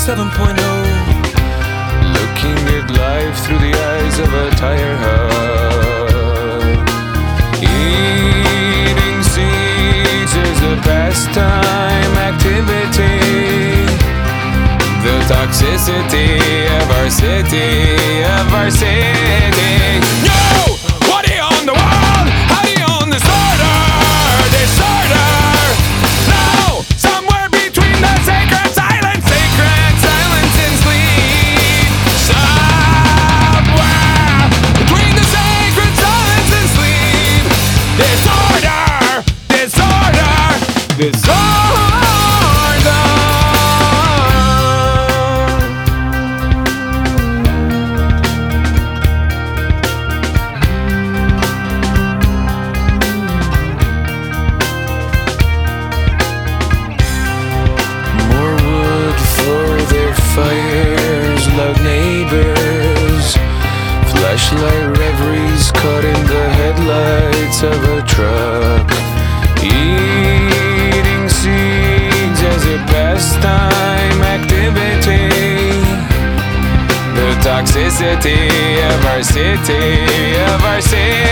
looking at life through the eyes of a tire hub. Eating seeds is a pastime activity. The toxicity of our city, No! What do you own the world? How do you own disorder? No! Somewhere between the sacred silence and sleep. Somewhere between the sacred silence and sleep. Disorder. Fires, loud neighbors, flashlight reveries caught in the headlights of a truck. Eating seeds as a pastime activity. The toxicity of our city,